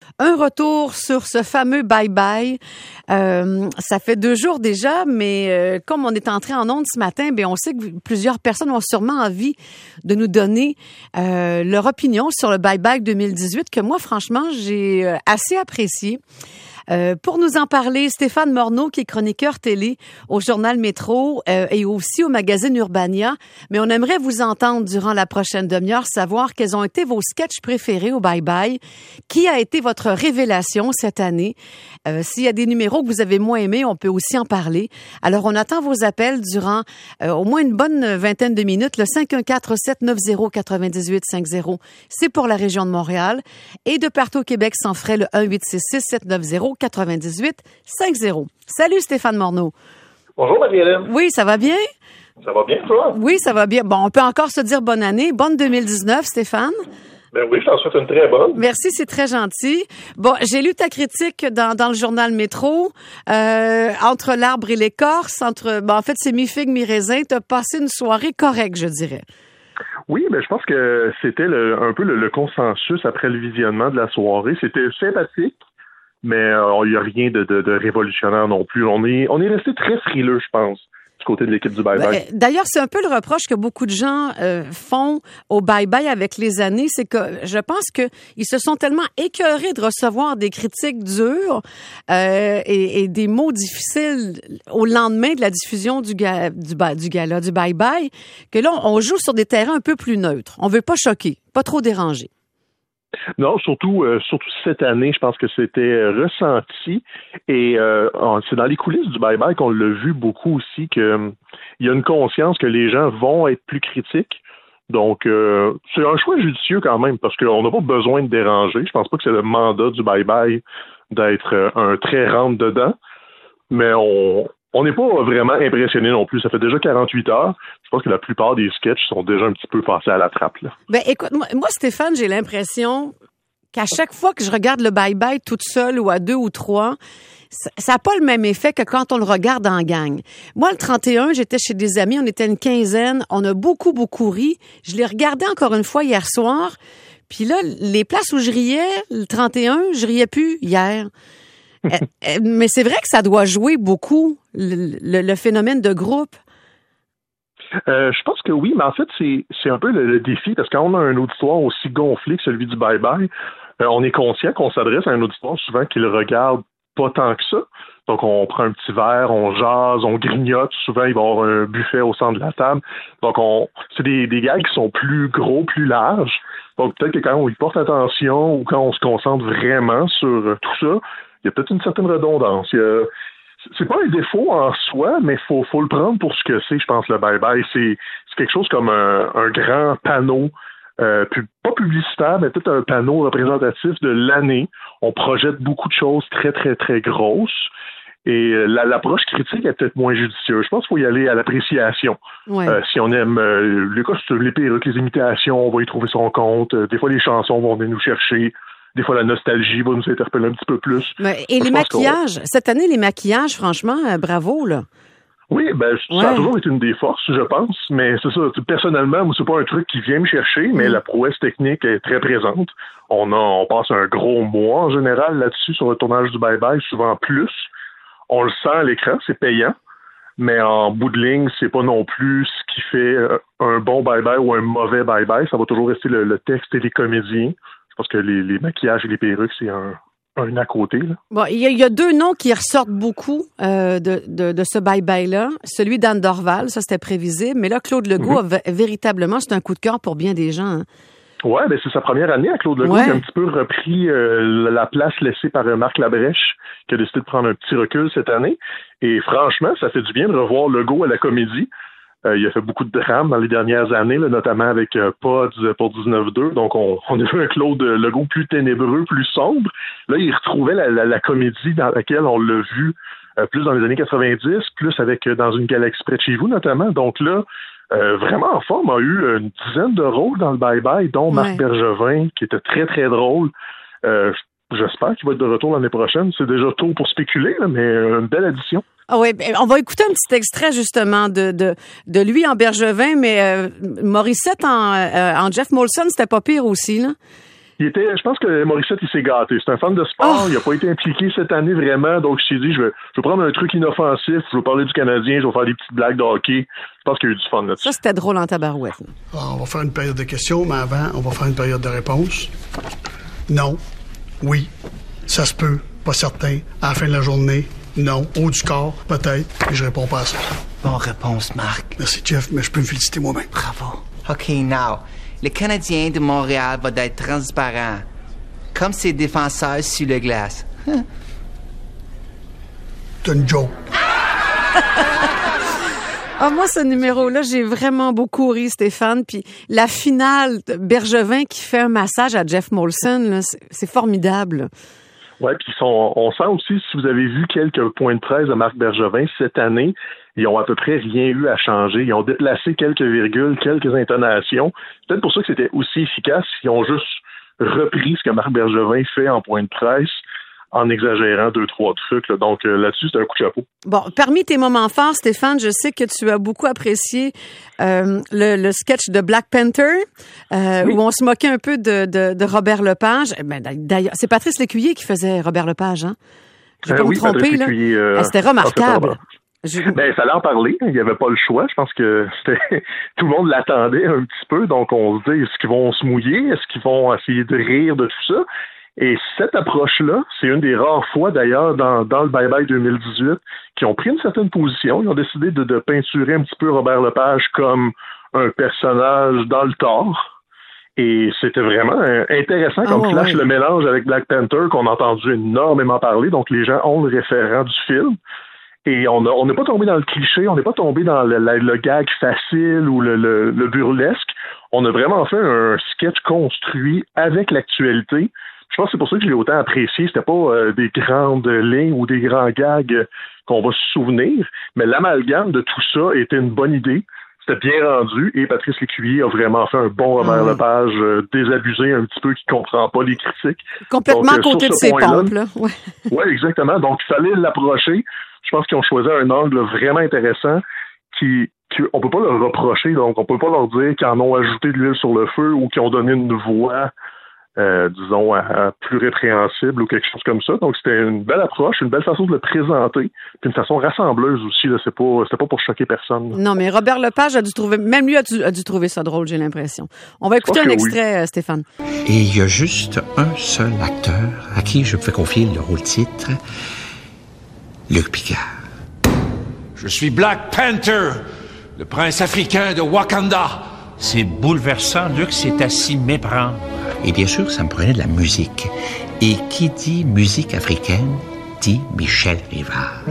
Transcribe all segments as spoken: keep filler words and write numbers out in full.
un retour sur ce fameux bye-bye. Euh, ça fait deux jours déjà, mais euh, comme on est entré en ondes ce matin, bien, on sait que plusieurs personnes ont sûrement envie de nous donner euh, leur opinion sur le bye-bye deux mille dix-huit, que moi, franchement, j'ai euh, assez apprécié. Euh, pour nous en parler, Stéphane Morneau, qui est chroniqueur télé au Journal Métro euh, et aussi au magazine Urbania. Mais on aimerait vous entendre durant la prochaine demi-heure, savoir quels ont été vos sketchs préférés au Bye Bye, qui a été votre révélation cette année. Euh, s'il y a des numéros que vous avez moins aimés, on peut aussi en parler. Alors, on attend vos appels durant euh, au moins une bonne vingtaine de minutes. Le cinq un quatre sept neuf zéro neuf huit cinq zéro, c'est pour la région de Montréal. Et de partout au Québec, sans frais, le un huit six six sept neuf zéro quatre-vingt-dix-huit cinquante. Salut Stéphane Morneau. Bonjour Marie-Hélène. Oui, ça va bien? Ça va bien, toi? Oui, ça va bien. Bon, on peut encore se dire bonne année. Bonne deux mille dix-neuf, Stéphane. Ben oui, je t'en souhaite une très bonne. Merci, c'est très gentil. Bon, j'ai lu ta critique dans, dans le journal Métro. Euh, entre l'arbre et l'écorce, entre, bon, en fait, c'est mi-figue, mi-raisin. T'as passé une soirée correcte, je dirais. Oui, mais je pense que c'était le, un peu le, le consensus après le visionnement de la soirée. C'était sympathique. Mais il euh, n'y a rien de, de, de révolutionnaire non plus. On est, on est resté très frileux, je pense, du côté de l'équipe du Bye Bye. Ben, d'ailleurs, c'est un peu le reproche que beaucoup de gens euh, font au Bye Bye avec les années, c'est que je pense que ils se sont tellement écœurés de recevoir des critiques dures euh, et, et des mots difficiles au lendemain de la diffusion du, ga, du, du gala du Bye Bye que là, on joue sur des terrains un peu plus neutres. On veut pas choquer, pas trop déranger. Non, surtout euh, surtout cette année, je pense que c'était ressenti et euh, c'est dans les coulisses du Bye Bye qu'on l'a vu beaucoup aussi que euh, il y a une conscience que les gens vont être plus critiques. Donc euh, c'est un choix judicieux quand même parce qu'on n'a pas besoin de déranger. Je pense pas que c'est le mandat du Bye Bye d'être euh, un très rentre dedans, mais on On n'est pas vraiment impressionné non plus. Ça fait déjà quarante-huit heures. Je pense que la plupart des sketchs sont déjà un petit peu passés à la trappe, là. Ben, écoute, moi, moi, Stéphane, j'ai l'impression qu'à chaque fois que je regarde le Bye Bye toute seule ou à deux ou trois, ça n'a pas le même effet que quand on le regarde en gang. Moi, le trente et un, j'étais chez des amis, on était une quinzaine, on a beaucoup, beaucoup ri. Je l'ai regardé encore une fois hier soir. Puis là, les places où je riais, le trente et un, je riais plus hier. Mais c'est vrai que ça doit jouer beaucoup, le, le, le phénomène de groupe. Euh, je pense que oui, mais en fait, c'est, c'est un peu le, le défi, parce que quand on a un auditoire aussi gonflé que celui du Bye Bye, euh, on est conscient qu'on s'adresse à un auditoire souvent qui le regarde pas tant que ça. Donc, on prend un petit verre, on jase, on grignote. Souvent, il va y avoir un buffet au centre de la table. Donc, on c'est des, des gags qui sont plus gros, plus larges. Donc, peut-être que quand on y porte attention ou quand on se concentre vraiment sur tout ça, il y a peut-être une certaine redondance. Il y a, c'est pas un défaut en soi, mais il faut, faut le prendre pour ce que c'est, je pense, le Bye Bye. C'est, c'est quelque chose comme un, un grand panneau, euh, pas publicitaire, mais peut-être un panneau représentatif de l'année. On projette beaucoup de choses très, très, très grosses. Et la, l'approche critique est peut-être moins judicieuse. Je pense qu'il faut y aller à l'appréciation. Ouais. Euh, si on aime euh, les costumes, les perruques, les imitations, on va y trouver son compte. Euh, des fois, les chansons vont venir nous chercher. Des fois, la nostalgie va nous interpeller un petit peu plus. Mais, et les maquillages, cette année, les maquillages, franchement, euh, bravo, là. Oui, ben ouais. ça a toujours été une des forces, je pense, mais c'est ça, personnellement, moi, c'est pas un truc qui vient me chercher, mais mm. la prouesse technique est très présente. On a, on passe un gros mois, en général, là-dessus, sur le tournage du Bye Bye, souvent plus. On le sent à l'écran, c'est payant, mais en bout de ligne, c'est pas non plus ce qui fait un bon Bye Bye ou un mauvais Bye Bye, ça va toujours rester le, le texte et les comédiens. Parce que les, les maquillages et les perruques, c'est un, un à côté, là. Bon, il y, y a deux noms qui ressortent beaucoup euh, de, de, de ce bye-bye-là. Celui d'Anne Dorval, ça, c'était prévisible. Mais là, Claude Legault, mm-hmm. a, véritablement, c'est un coup de cœur pour bien des gens. Hein. Oui, ben c'est sa première année à Claude Legault, ouais. qui a un petit peu repris euh, la place laissée par euh, Marc Labrèche, qui a décidé de prendre un petit recul cette année. Et franchement, ça fait du bien de revoir Legault à la comédie. Euh, il a fait beaucoup de drames dans les dernières années, là, notamment avec euh, Pods pour dix-neuf deux. Donc, on, on a vu un Claude Legault plus ténébreux, plus sombre. Là, il retrouvait la, la, la comédie dans laquelle on l'a vu euh, plus dans les années quatre-vingt-dix, plus avec euh, Dans une galaxie près de chez vous, notamment. Donc là, euh, vraiment en forme, a eu une dizaine de rôles dans le Bye Bye, dont ouais. Marc Bergevin, qui était très, très drôle. Euh, j'espère qu'il va être de retour l'année prochaine. C'est déjà tôt pour spéculer, là, mais une belle addition. Ah oui, on va écouter un petit extrait justement de de, de lui en Bergevin, mais euh, Morissette en, euh, en Jeff Molson, c'était pas pire aussi, là. il était, je pense que Morissette, il s'est gâté. C'est un fan de sport. Oh. Il n'a pas été impliqué cette année vraiment. Donc, je t'ai dit, je vais, je vais prendre un truc inoffensif. Je vais parler du Canadien. Je vais faire des petites blagues de hockey. Je pense qu'il y a eu du fun là-dessus. Ça, c'était drôle en tabarouette. Alors, on va faire une période de questions, mais avant, on va faire une période de réponses. Non. Oui. Ça se peut. Pas certain. À la fin de la journée. Non. Haut du corps. Peut-être. Et je réponds pas à ça. Bonne réponse, Marc. Merci, Jeff, mais je peux me féliciter moi-même. Bravo. OK, now. Le Canadien de Montréal va être transparent, comme ses défenseurs sur le glace. Hein? C'est une joke. Ah, moi, ce numéro-là, j'ai vraiment beaucoup ri, Stéphane. Puis la finale, Bergevin qui fait un massage à Jeff Molson, là, c'est, c'est formidable. Oui, puis on, on sent aussi, si vous avez vu quelques points de presse de Marc Bergevin cette année, ils ont à peu près rien eu à changer. Ils ont déplacé quelques virgules, quelques intonations. C'est peut-être pour ça que c'était aussi efficace. Ils ont juste repris ce que Marc Bergevin fait en point de presse en exagérant deux, trois trucs. Là. Donc euh, là-dessus, c'est un coup de chapeau. Bon, parmi tes moments forts, Stéphane, je sais que tu as beaucoup apprécié euh, le, le sketch de Black Panther, euh, oui. où on se moquait un peu de, de, de Robert Lepage. Ben, d'ailleurs, c'est Patrice Lécuyer qui faisait Robert Lepage, hein? Je vais pas euh, me oui, tromper, là. Euh, ah, c'était remarquable. Je... Ben, ça allait en parler. Il n'y avait pas le choix. Je pense que c'était tout le monde l'attendait un petit peu. Donc, on se dit, est-ce qu'ils vont se mouiller? Est-ce qu'ils vont essayer de rire de tout ça? Et cette approche-là, c'est une des rares fois, d'ailleurs, dans, dans le Bye Bye deux mille dix-huit, qui ont pris une certaine position. Ils ont décidé de, de peinturer un petit peu Robert Lepage comme un personnage dans le tort. Et c'était vraiment intéressant comme oh, flash, ouais. Le mélange avec Black Panther, qu'on a entendu énormément parler. Donc, les gens ont le référent du film. Et on a, on n'est pas tombé dans le cliché, on n'est pas tombé dans le, le, le gag facile ou le, le, le burlesque. On a vraiment fait un sketch construit avec l'actualité. Je pense que c'est pour ça que je l'ai autant apprécié. C'était pas euh, des grandes lignes ou des grands gags qu'on va se souvenir, mais l'amalgame de tout ça était une bonne idée. C'était bien rendu et Patrice Lécuyer a vraiment fait un bon Robert mmh. Lepage, euh, désabusé un petit peu, qui comprend pas les critiques. Complètement à côté de ses pompes, là. Oui, ouais, exactement. Donc, il fallait l'approcher. Je pense qu'ils ont choisi un angle vraiment intéressant qui, qui on peut pas leur reprocher. Donc, on peut pas leur dire qu'ils en ont ajouté de l'huile sur le feu ou qu'ils ont donné une voix Euh, disons, à, à plus répréhensible ou quelque chose comme ça. Donc, c'était une belle approche, une belle façon de le présenter, puis une façon rassembleuse aussi. Là, c'est pas, c'était pas pour choquer personne. Là. Non, mais Robert Lepage a dû trouver, même lui a dû, a dû trouver ça drôle, j'ai l'impression. On va écouter un extrait, oui. euh, Stéphane. Et il y a juste un seul acteur à qui je peux confier le rôle-titre, Luc Picard. Je suis Black Panther, le prince africain de Wakanda. C'est bouleversant, Luc s'est assis méprendre. Et bien sûr, ça me prenait de la musique. Et qui dit musique africaine, dit Michel Rivard.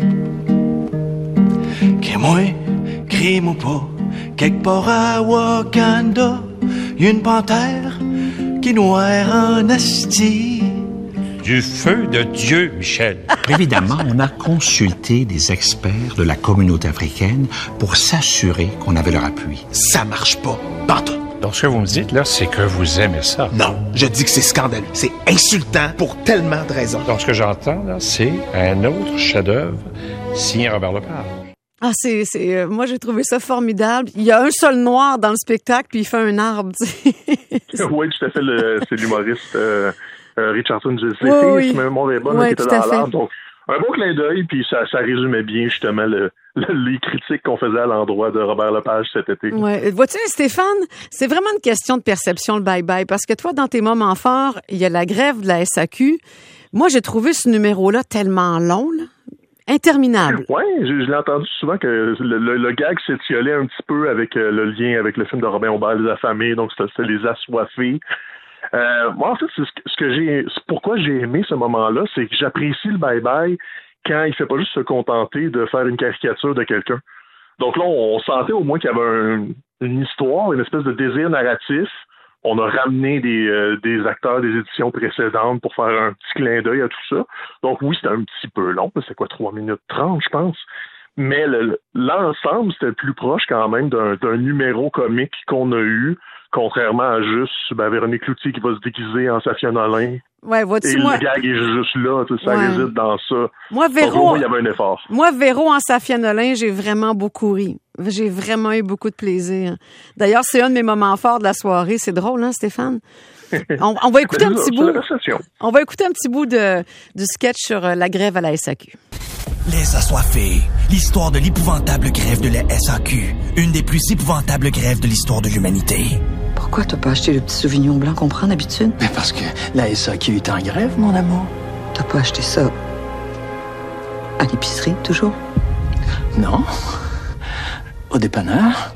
Que moi, crime ou pas, quelque part à Wakanda, y a une panthère qui noire en asti. Du feu de Dieu, Michel. Évidemment, on a consulté des experts de la communauté africaine pour s'assurer qu'on avait leur appui. Ça marche pas, pantoute. Donc, ce que vous me dites, là, c'est que vous aimez ça. Non, je dis que c'est scandaleux. C'est insultant pour tellement de raisons. Donc, ce que j'entends, là, c'est un autre chef-d'œuvre signé Robert Lepage. Ah, c'est, c'est, euh, moi, j'ai trouvé ça formidable. Il y a un seul noir dans le spectacle, puis il fait un arbre, tu sais. Oui, tout à fait. Le, c'est l'humoriste euh, euh, Richardson Gilles, oui, oui. si mon est bonne, oui, qui était tout dans à fait. l'arbre. Donc, un beau clin d'œil, puis ça, ça résumait bien, justement, le, le, les critiques qu'on faisait à l'endroit de Robert Lepage cet été. Ouais. Vois-tu, Stéphane, c'est vraiment une question de perception, le bye-bye, parce que toi, dans tes moments forts, il y a la grève de la S A Q. Moi, j'ai trouvé ce numéro-là tellement long, là. Interminable. Oui, je, je l'ai entendu souvent que le, le, le gag s'étiolait un petit peu avec euh, le lien avec le film de Robin Aubert, Les Affamés, donc c'était, c'était Les Assoiffés. Euh, moi, en fait, c'est ce que, ce que j'ai, c'est pourquoi j'ai aimé ce moment-là, c'est que j'apprécie le bye-bye quand il fait pas juste se contenter de faire une caricature de quelqu'un. Donc là, on sentait au moins qu'il y avait un, une histoire, une espèce de désir narratif. On a ramené des, euh, des acteurs des éditions précédentes pour faire un petit clin d'œil à tout ça. Donc oui, c'était un petit peu long, c'est quoi, trois minutes trente, je pense. Mais le, l'ensemble, c'était plus proche quand même d'un, d'un numéro comique qu'on a eu, contrairement à juste ben, Véronique Cloutier qui va se déguiser en Safia Nolin. Ouais, vois-tu, et moi... le gag est juste là, tu sais, ça ouais. réside dans ça. Moi, Véro, il y avait un effort. Moi, Véro en Safia Nolin, j'ai vraiment beaucoup ri. J'ai vraiment eu beaucoup de plaisir. D'ailleurs, c'est un de mes moments forts de la soirée. C'est drôle, hein, Stéphane? On, on va écouter un petit bout. La on va écouter un petit bout de, du sketch sur la grève à la S A Q. Les Assoiffés, l'histoire de l'épouvantable grève de la S A Q, une des plus épouvantables grèves de l'histoire de l'humanité. Pourquoi t'as pas acheté le petit Sauvignon blanc qu'on prend d'habitude? Mais parce que la S A Q est en grève, mon amour. T'as pas acheté ça à l'épicerie, toujours? Non. Au dépanneur.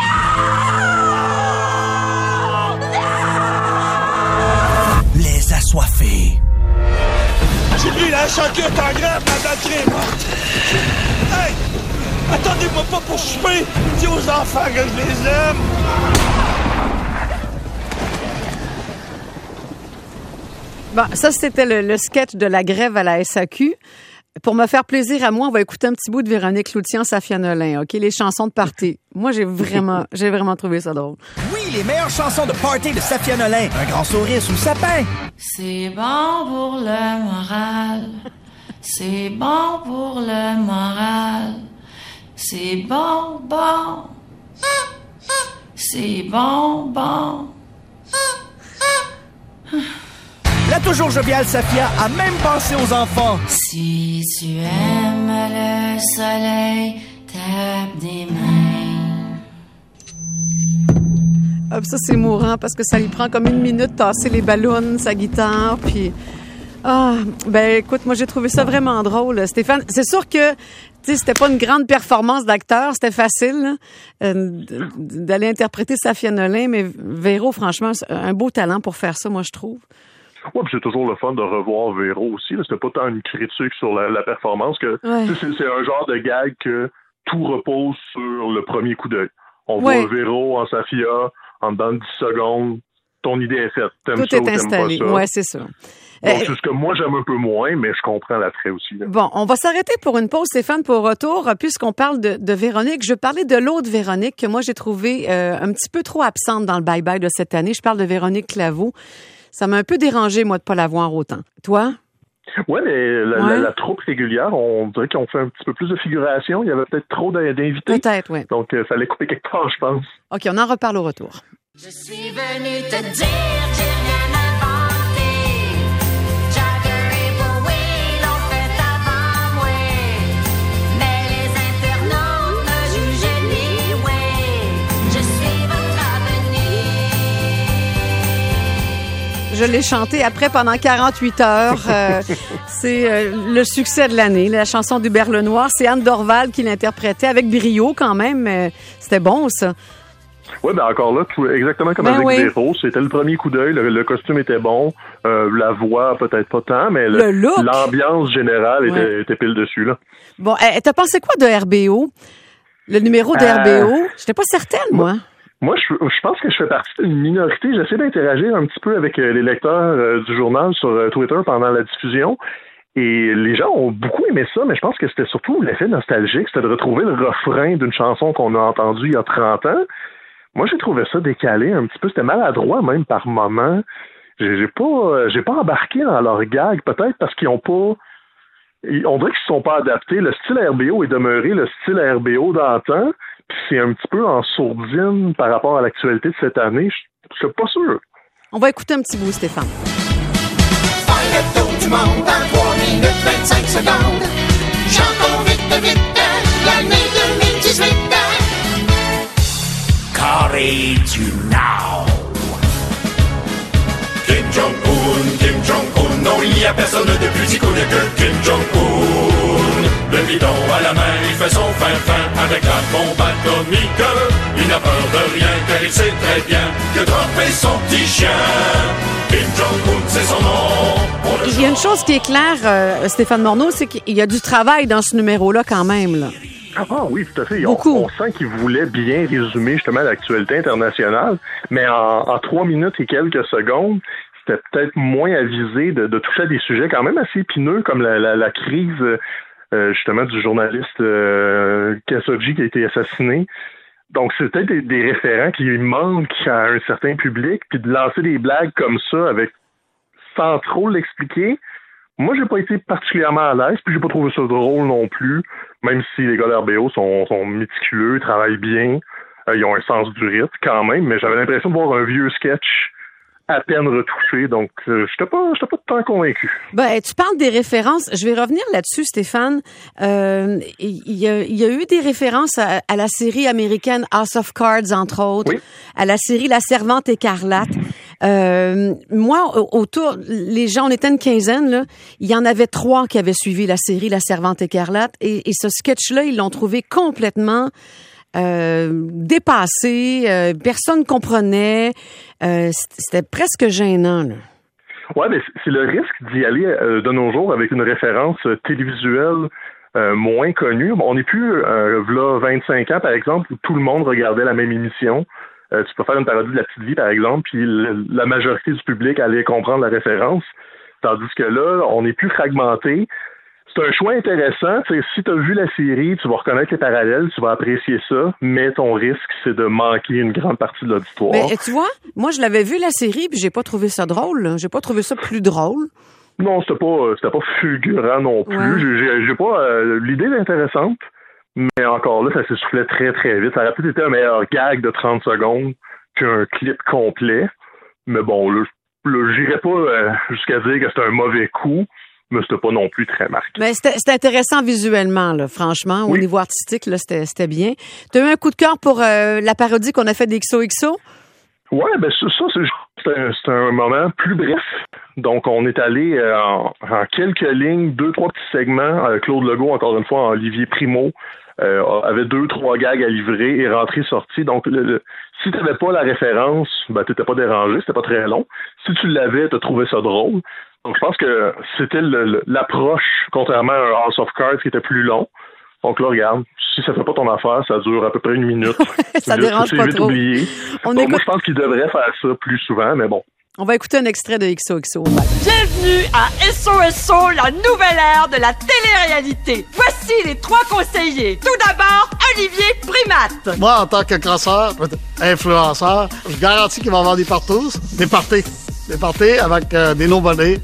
Les Assoiffés. J'ai pris la S A Q est en grève, madame qui est morte. Hey! Attendez-moi pas pour souper. Dis aux enfants que je les aime. Bon, ça, c'était le, le sketch de la grève à la S A Q. Pour me faire plaisir à moi, on va écouter un petit bout de Véronique Cloutier en Safia Nolin, OK? Les chansons de party. Moi, j'ai vraiment, j'ai vraiment trouvé ça drôle. Oui, les meilleures chansons de party de Safia Nolin. Un grand sourire sous le sapin. C'est bon pour le moral. C'est bon pour le moral. C'est bon, bon. C'est bon, bon. La toujours joviale Safia a même pensé aux enfants. Si tu aimes le soleil, tape des mains. Ah, ça, c'est mourant parce que ça lui prend comme une minute de tasser les ballons, sa guitare, puis... Ah, ben écoute, moi, j'ai trouvé ça vraiment drôle, Stéphane. C'est sûr que, tu sais, c'était pas une grande performance d'acteur, c'était facile là, euh, d'aller interpréter Safia Nolin, mais Véro, franchement, c'est un beau talent pour faire ça, moi, je trouve. Oui, puis c'est toujours le fun de revoir Véro aussi. Là. C'était pas tant une critique sur la, la performance que ouais. c'est, c'est un genre de gag que tout repose sur le premier coup d'œil. On ouais. voit Véro en Safia, en dedans de dix secondes, ton idée est faite. T'aimes tout ça est ou installé. T'aimes pas ça? Ouais, c'est ça. Donc, euh, c'est ce que moi, j'aime un peu moins, mais je comprends l'attrait aussi. Là. Bon, on va s'arrêter pour une pause, Stéphane, pour retour, puisqu'on parle de, de Véronique. Je parlais de l'autre Véronique que moi, j'ai trouvée euh, un petit peu trop absente dans le bye-bye de cette année. Je parle de Véronique Claveau. Ça m'a un peu dérangé, moi, de pas la voir autant. Toi? Oui, mais la, ouais. la, la troupe régulière, on dirait qu'on fait un petit peu plus de figuration. Il y avait peut-être trop d'invités. Peut-être, oui. Donc, il euh, fallait couper quelque part, je pense. OK, on en reparle au retour. Je suis venue te dire que j'ai rien inventé. Jagger et Bowie l'ont fait avant moi. Mais les internautes me jugent anyway. Je suis votre avenir. Je l'ai chanté après pendant quarante-huit heures. Euh, c'est euh, le succès de l'année, la chanson d'Hubert Lenoir. C'est Anne Dorval qui l'interprétait avec brio quand même. Mais c'était bon, ça. Oui, ben encore là, tout, exactement comme ben avec oui. Véro, c'était le premier coup d'œil, le, le costume était bon, euh, la voix peut-être pas tant, mais le le, look. l'ambiance générale ouais. était, était pile dessus. Là. Bon, hey, t'as pensé quoi de R B O? Le numéro de euh, R B O? J'étais pas certaine, moi. Moi, je, je pense que je fais partie d'une minorité. J'essaie d'interagir un petit peu avec les lecteurs euh, du journal sur euh, Twitter pendant la diffusion. Et les gens ont beaucoup aimé ça, mais je pense que c'était surtout l'effet nostalgique, c'était de retrouver le refrain d'une chanson qu'on a entendue il y a trente ans. Moi, j'ai trouvé ça décalé un petit peu. C'était maladroit même par moments. J'ai, j'ai pas, j'ai pas embarqué dans leur gag, peut-être parce qu'ils ont pas... Ils, on dirait qu'ils se sont pas adaptés. Le style R B O est demeuré le style R B O d'antan, puis c'est un petit peu en sourdine par rapport à l'actualité de cette année. Je, je suis pas sûr. On va écouter un petit bout, Stéphane. Faire le tour du monde en trois minutes vingt-cinq secondes. Chantons vite, vite, l'année deux mille dix-huit. Carré-tu now? Kim Jong-un, Kim Jong-un, non, il n'y a personne de plus iconique que Kim Jong-un. Le bidon à la main, il fait son fin-fin avec la bombe atomique. Il n'a peur de rien, car il sait très bien que Trump est son petit chien. Kim Jong-un, c'est son nom. Il y a une chose qui est claire, euh, Stéphane Morneau, c'est qu'il y a du travail dans ce numéro-là quand même, là. Ah oui, tout à fait. On, Beaucoup. on sent qu'il voulait bien résumer justement l'actualité internationale, mais en, en trois minutes et quelques secondes, c'était peut-être moins avisé de, de toucher à des sujets quand même assez épineux, comme la, la, la crise euh, justement du journaliste euh, Khashoggi qui a été assassiné. Donc c'est peut-être des, des référents qui manquent à un certain public, puis de lancer des blagues comme ça avec sans trop l'expliquer. Moi, j'ai pas été particulièrement à l'aise, puis j'ai pas trouvé ça drôle non plus, même si les gars de R B O sont, sont méticuleux, travaillent bien, euh, ils ont un sens du rythme quand même, mais j'avais l'impression de voir un vieux sketch à peine retouché, donc euh, je n'étais pas, j'étais pas tant convaincu. Ben, tu parles des références. Je vais revenir là-dessus, Stéphane. Euh, il y a, il y a eu des références à, à la série américaine House of Cards, entre autres, oui. à la série La Servante écarlate. Euh, moi, autour, les gens, on était une quinzaine, là. Il y en avait trois qui avaient suivi la série La Servante écarlate, et, et ce sketch-là, ils l'ont trouvé complètement Euh, dépassé, euh, personne comprenait, euh, c'était presque gênant, là. Ouais, mais c'est le risque d'y aller euh, de nos jours avec une référence euh, télévisuelle euh, moins connue. Bon, on n'est plus, euh, v'là vingt-cinq ans, par exemple, où tout le monde regardait la même émission. Euh, tu peux faire une parodie de La Petite Vie, par exemple, puis le, la majorité du public allait comprendre la référence. Tandis que là, on est plus fragmenté. C'est un choix intéressant. T'sais, si tu as vu la série, tu vas reconnaître les parallèles, tu vas apprécier ça, mais ton risque, c'est de manquer une grande partie de l'auditoire. Mais tu vois, moi, je l'avais vu la série, puis j'ai pas trouvé ça drôle, là. J'ai pas trouvé ça plus drôle. Non, c'était pas, c'était pas fulgurant non plus. Ouais. J'ai, j'ai, j'ai pas, euh, l'idée est intéressante, mais encore là, ça s'essoufflait très, très vite. Ça aurait peut-être été un meilleur gag de trente secondes qu'un clip complet. Mais bon, là, là j'irais pas euh, jusqu'à dire que c'est un mauvais coup, mais c'était pas non plus très marqué. Mais c'était, c'était intéressant visuellement, là, franchement. Au Oui. niveau artistique, là, c'était, c'était bien. Tu as eu un coup de cœur pour euh, la parodie qu'on a fait d'X O X O? Ouais, ben ça, ça c'est, c'est, un, c'est un moment plus bref. Donc, on est allé euh, en, en quelques lignes, deux, trois petits segments. Euh, Claude Legault, encore une fois, Olivier Primo, euh, avait deux, trois gags à livrer et rentrée-sortie. Donc, le, le, si tu n'avais pas la référence, ben, tu n'étais pas dérangé, c'était pas très long. Si tu l'avais, tu as trouvé ça drôle. Donc, je pense que c'était le, le, l'approche, contrairement à un House of Cards qui était plus long. Donc là, regarde, si ça fait pas ton affaire, ça dure à peu près une minute. Ça Là, dérange c'est pas vite trop. oublié. On Donc, écoute- moi, je pense qu'il devrait faire ça plus souvent, mais bon. On va écouter un extrait de X O X O. Bienvenue à S O S O, la nouvelle ère de la télé-réalité. Voici les trois conseillers. Tout d'abord, Olivier Primat. Moi, en tant que crosseur, influenceur, je garantis qu'il va y avoir des partous, des parties. Des parties avec euh, des no-bonnets,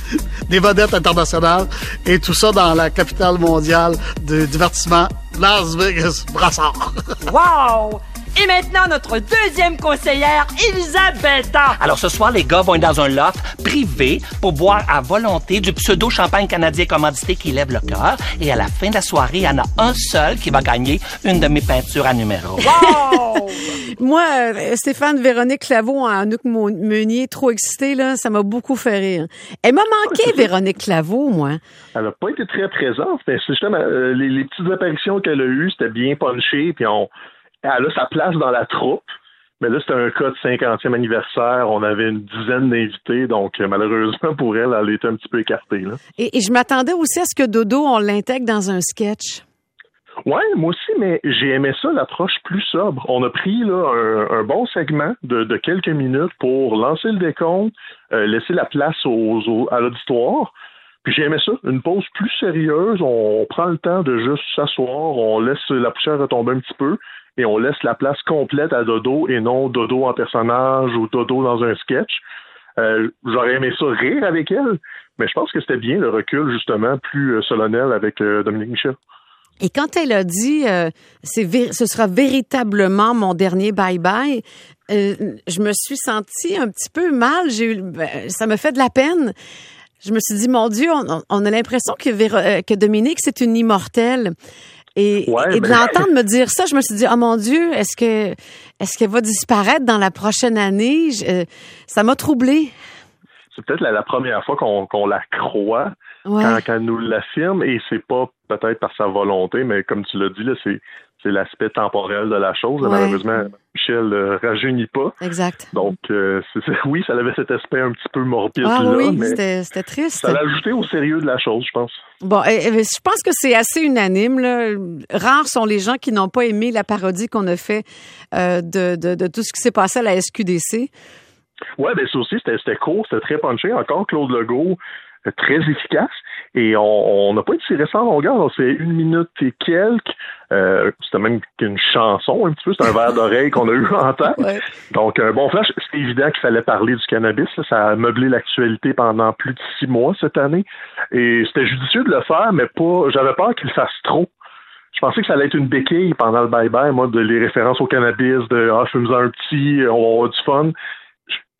des vedettes internationales, et tout ça dans la capitale mondiale du divertissement, Las Vegas Brassard. Wow! Et maintenant, notre deuxième conseillère, Elisabetta. Alors ce soir, les gars vont être dans un loft privé pour boire à volonté du pseudo-champagne canadien commandité qui lève le cœur. Et à la fin de la soirée, il y en a un seul qui va gagner une de mes peintures à numéro. Wow! Moi, euh, Stéphane, Véronique Claveau, Anouk Mo- Meunier, trop excitée, là, ça m'a beaucoup fait rire. Elle m'a manqué, Véronique Claveau, moi. Elle n'a pas été très présente, mais c'est justement euh, les, les petites apparitions qu'elle a eues, c'était bien punché, puis on, elle a sa place dans la troupe. Mais là, c'était un cas de cinquantième anniversaire. On avait une dizaine d'invités, donc euh, malheureusement pour elle, elle était un petit peu écartée. Là. Et, et je m'attendais aussi à ce que Dodo, on l'intègre dans un sketch. Ouais, moi aussi, mais j'ai aimé ça, l'approche plus sobre. On a pris là un, un bon segment de, de quelques minutes pour lancer le décompte, euh, laisser la place aux, aux, à l'auditoire. Puis j'ai aimé ça, une pause plus sérieuse. On, on prend le temps de juste s'asseoir, on laisse la poussière retomber un petit peu et on laisse la place complète à Dodo et non Dodo en personnage ou Dodo dans un sketch. Euh, j'aurais aimé ça rire avec elle, mais je pense que c'était bien le recul justement plus euh, solennel avec euh, Dominique Michel. Et quand elle a dit euh, c'est vé- ce sera véritablement mon dernier bye-bye, euh, je me suis sentie un petit peu mal. J'ai eu, ben, ça me fait de la peine. Je me suis dit, mon Dieu, on, on a l'impression que, Véro- euh, que Dominique, c'est une immortelle. Et, Ouais, et de ben- l'entendre me dire ça, je me suis dit, oh mon Dieu, est-ce que est-ce qu'elle va disparaître dans la prochaine année? Je- euh, ça m'a troublée. C'est peut-être la, la première fois qu'on, qu'on la croit Ouais. quand, quand elle nous l'affirme, et c'est pas peut-être par sa volonté, mais comme tu l'as dit, là, c'est, c'est l'aspect temporel de la chose. Ouais. Malheureusement, Michel ne rajeunit pas. Exact. Donc, euh, c'est, c'est- oui, ça avait cet aspect un petit peu morbide Ah là, oui, mais c'était, c'était triste. ça l'a ajouté au sérieux de la chose, je pense. Bon, et- et je pense que c'est assez unanime, là. Rares sont les gens qui n'ont pas aimé la parodie qu'on a fait euh, de, de, de tout ce qui s'est passé à la S Q D C. Ouais, ben ça aussi, c'était, c'était court, c'était très punché. Encore Claude Legault, euh, très efficace. Et on n'a pas été si récent en longueur. C'est une minute et quelques. Euh, c'était même qu'une chanson, un petit peu. C'est un verre d'oreille qu'on a eu en tête. Ouais. Donc, un bon flash. C'était évident qu'il fallait parler du cannabis. Là. Ça a meublé l'actualité pendant plus de six mois cette année. Et c'était judicieux de le faire, mais pas. J'avais peur qu'il le fasse trop. Je pensais que ça allait être une béquille pendant le bye-bye, moi, de les références au cannabis, de « Ah, fume-en un petit, on va avoir du fun ».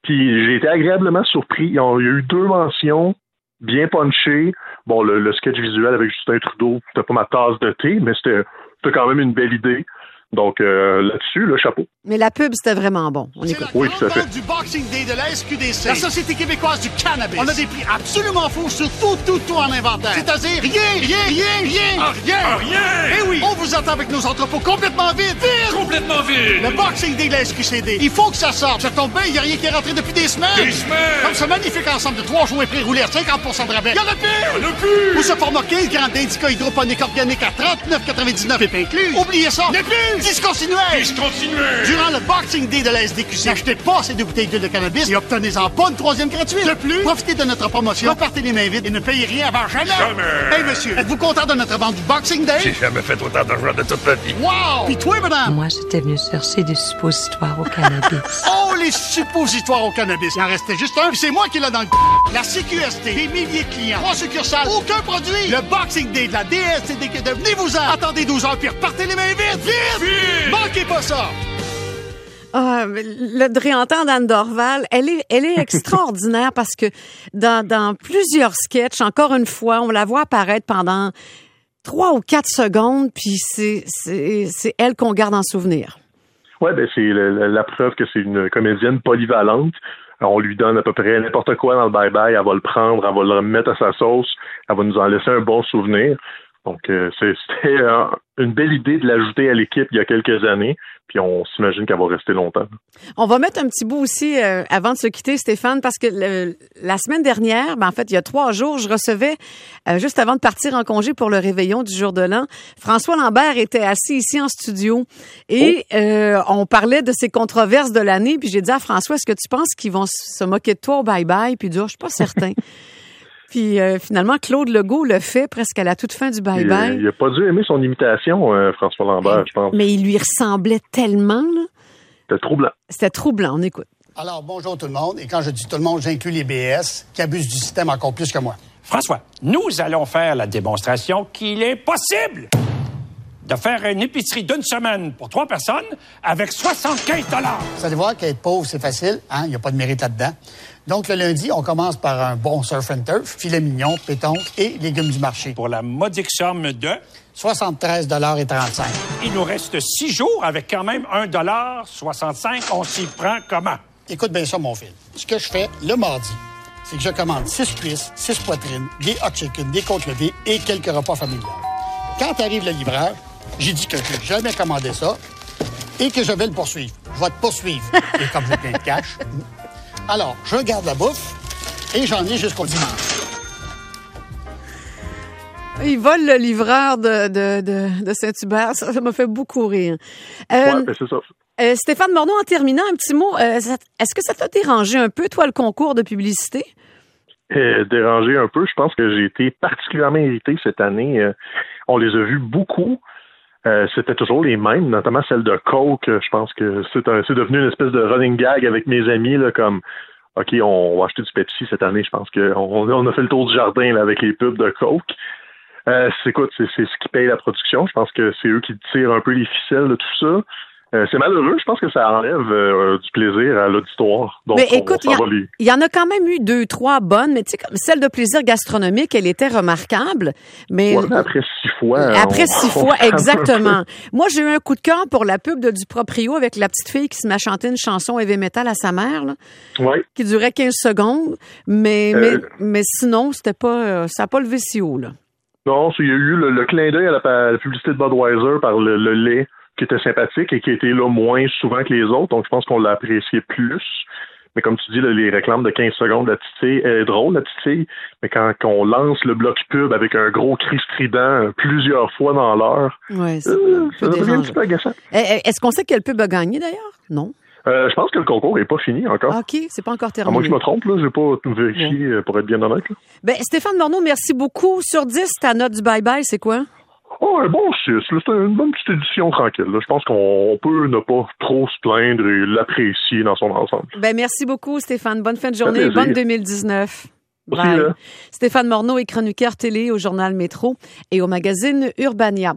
Puis j'ai été agréablement surpris. Il y a eu deux mentions bien punchées. Bon, le, le sketch visuel avec Justin Trudeau, c'était pas ma tasse de thé, mais c'était, c'était quand même une belle idée. Donc euh, là-dessus, le chapeau. Mais la pub, c'était vraiment bon. On écoute. Oui, tout à fait. Du Boxing Day de la S Q D C, la Société québécoise du cannabis. On a des prix absolument fous sur tout, tout, tout en inventaire. C'est-à-dire rien, rien, rien, rien, Ah, rien, ah, rien. Eh oui, on vous attend avec nos entrepôts complètement vides. Vide! Complètement vide. Le Boxing Day de la S Q C D. Il faut que ça sorte. Ça tombe bien, il n'y a rien qui est rentré depuis des semaines. Des semaines. Comme ce magnifique ensemble de trois jouets pré-roulés à cinquante pour cent de rabais. Il y en a plus. Il y en a plus. Ou ce format quinze grammes d'indica hydroponique organique à trente-neuf quatre-vingt-dix-neuf et inclus. Oubliez ça. Ne plus. Discontinuez. Discontinuez. Durant le Boxing Day de la S D Q C, n'achetez pas ces deux bouteilles d'huile de cannabis et obtenez-en pas une troisième gratuite. De plus, profitez de notre promotion, repartez les mains vides et ne payez rien avant jamais. Jamais. Hey monsieur, êtes-vous content de notre vente du Boxing Day? J'ai jamais fait autant d'argent de toute ma vie. Wow! Puis toi, madame? Moi, j'étais venue chercher des suppositoires au cannabis. Oh, les suppositoires au cannabis. Il en restait juste un, puis c'est moi qui l'ai dans le c***. La C Q S T, des milliers de clients, trois succursales, aucun produit. Le Boxing Day de la D S C D Q D, venez-vous-en. Attendez douze heures, puis repartez les mains vides. Vite! Vite! Manquez pas ça! Ah, le de réentendre Anne Dorval, elle est, elle est extraordinaire parce que dans, dans plusieurs sketchs, encore une fois, on la voit apparaître pendant trois ou quatre secondes, puis c'est, c'est, c'est elle qu'on garde en souvenir. Ouais, ben c'est le, la preuve que c'est une comédienne polyvalente. Alors, on lui donne à peu près n'importe quoi dans le bye-bye, elle va le prendre, elle va le remettre à sa sauce, elle va nous en laisser un bon souvenir. Donc, euh, c'est, c'était euh, une belle idée de l'ajouter à l'équipe il y a quelques années, puis on s'imagine qu'elle va rester longtemps. On va mettre un petit bout aussi euh, avant de se quitter, Stéphane, parce que le, la semaine dernière, ben en fait, il y a trois jours, je recevais, euh, juste avant de partir en congé pour le réveillon du jour de l'an, François Lambert était assis ici en studio et oh. euh, on parlait de ces controverses de l'année, puis j'ai dit à François, est-ce que tu penses qu'ils vont se moquer de toi au bye-bye? Puis il dit, oh, je suis pas certain. Puis euh, finalement, Claude Legault le fait presque à la toute fin du bye-bye. Il, il a pas dû aimer son imitation, euh, François Lambert, je pense. Mais il lui ressemblait tellement, là. C'était troublant. C'était troublant, on écoute. Alors, bonjour tout le monde. Et quand je dis tout le monde, j'inclus les B S qui abusent du système encore plus que moi. François, nous allons faire la démonstration qu'il est possible de faire une épicerie d'une semaine pour trois personnes avec soixante-quinze dollars. Vous allez voir qu'être pauvre, c'est facile. Hein? Il n'y a pas de mérite là-dedans. Donc, le lundi, on commence par un bon surf and turf, filet mignon, pétonque et légumes du marché. Pour la modique somme de soixante-treize dollars et trente-cinq. Il nous reste six jours avec quand même un dollar soixante-cinq. On s'y prend comment? Écoute bien ça, mon fils. Ce que je fais le mardi, c'est que je commande six cuisses, six poitrines, des hot chicken, des côtes levées et quelques repas familiales. Quand arrive le livreur, j'ai dit que je n'ai jamais commandé ça et que je vais le poursuivre. Je vais te poursuivre. Et comme j'ai plein de cash... Alors, je regarde la bouffe et j'en ai jusqu'au dimanche. Il vole le livreur de, de, de, de Saint-Hubert. Ça, ça m'a fait beaucoup rire. Euh, oui, ben c'est ça. Euh, Stéphane Morneau, en terminant, un petit mot. Euh, ça, est-ce que ça t'a dérangé un peu, toi, le concours de publicité? Euh, dérangé un peu. Je pense que j'ai été particulièrement irrité cette année. Euh, on les a vus beaucoup. Euh, c'était toujours les mêmes, notamment celle de Coke. Je pense que c'est, un, c'est devenu une espèce de running gag avec mes amis, là, comme OK, on va acheter du Pepsi cette année. Je pense qu'on on a fait le tour du jardin là, avec les pubs de Coke. Euh, c'est, écoute, c'est, c'est ce qui paye la production. Je pense que c'est eux qui tirent un peu les ficelles de tout ça. Euh, c'est malheureux. Je pense que ça enlève euh, du plaisir à l'auditoire. Donc, mais écoute, il y, y en a quand même eu deux, trois bonnes, mais tu sais, comme celle de plaisir gastronomique, elle était remarquable. Mais, ouais, mais après six fois. Après on, six on fois, exactement. Moi, j'ai eu un coup de cœur pour la pub de du Proprio avec la petite fille qui se met à chanter une chanson heavy metal à sa mère, là, ouais. qui durait quinze secondes. Mais, euh, mais, mais sinon, c'était pas, euh, ça n'a pas levé si haut, là. Non, il y a eu le, le clin d'œil à la, à la publicité de Budweiser par le, le lait, qui était sympathique et qui était là moins souvent que les autres. Donc, je pense qu'on l'a apprécié plus. Mais comme tu dis, là, les réclames de quinze secondes, la petite fille, elle est drôle, la petite fille. Mais quand, quand on lance le bloc pub avec un gros cri strident plusieurs fois dans l'heure, ouais, c'est euh, ça devient un petit peu agaçant. Est-ce qu'on sait quelle pub a gagné, d'ailleurs? Non. Euh, je pense que le concours n'est pas fini encore. OK, c'est pas encore terminé. À moins que je me trompe, là, j'ai pas vérifié ouais. pour être bien honnête. Là. Ben, Stéphane Morneau, merci beaucoup. Sur dix, ta note du bye-bye, c'est quoi? Oh, un bon six. C'est une bonne petite édition tranquille. Là. Je pense qu'on peut ne pas trop se plaindre et l'apprécier dans son ensemble. Ben, merci beaucoup, Stéphane. Bonne fin de journée. Bonne deux mille dix-neuf. Bye. Aussi, Stéphane Morneau est chroniqueur télé au Journal Métro et au magazine Urbania.